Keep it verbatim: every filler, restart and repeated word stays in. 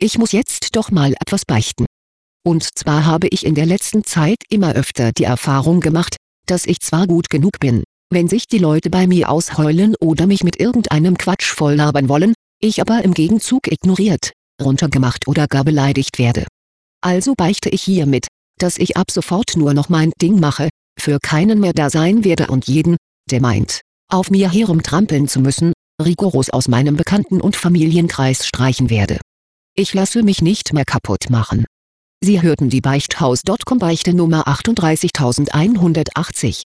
ich muss jetzt doch mal etwas beichten. Und zwar habe ich in der letzten Zeit immer öfter die Erfahrung gemacht, dass ich zwar gut genug bin, wenn sich die Leute bei mir ausheulen oder mich mit irgendeinem Quatsch volllabern wollen, ich aber im Gegenzug ignoriert, runtergemacht oder gar beleidigt werde. Also beichte ich hiermit, dass ich ab sofort nur noch mein Ding mache, für keinen mehr da sein werde und jeden, der meint, auf mir herumtrampeln zu müssen, rigoros aus meinem Bekannten- und Familienkreis streichen werde. Ich lasse mich nicht mehr kaputt machen. Sie hörten die Beichthaus Punkt com Beichte Nummer achtunddreißigtausendeinhundertachtzig.